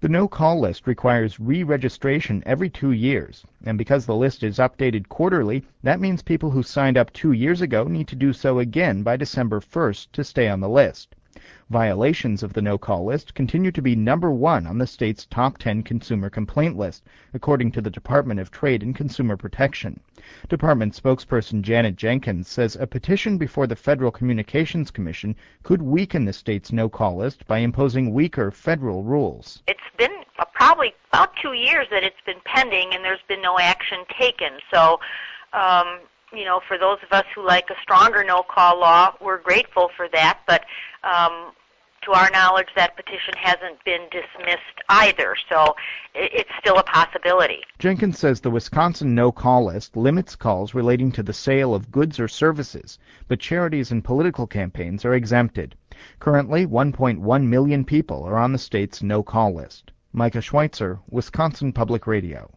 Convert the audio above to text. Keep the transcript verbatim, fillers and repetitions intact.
The no-call list requires re-registration every two years, and because the list is updated quarterly, that means people who signed up two years ago need to do so again by December first to stay on the list. Violations of the no-call list continue to be number one on the state's top ten consumer complaint list, according to the Department of Trade and Consumer Protection. Department spokesperson Janet Jenkins says a petition before the Federal Communications Commission could weaken the state's no-call list by imposing weaker federal rules. It's been uh, probably about two years that it's been pending, and there's been no action taken. So, um, you know, for those of us who like a stronger no-call law, we're grateful for that, but um, to our knowledge, that petition hasn't been dismissed either, so it's still a possibility. Jenkins says the Wisconsin no-call list limits calls relating to the sale of goods or services, but charities and political campaigns are exempted. Currently, one point one million people are on the state's no-call list. Micah Schweitzer, Wisconsin Public Radio.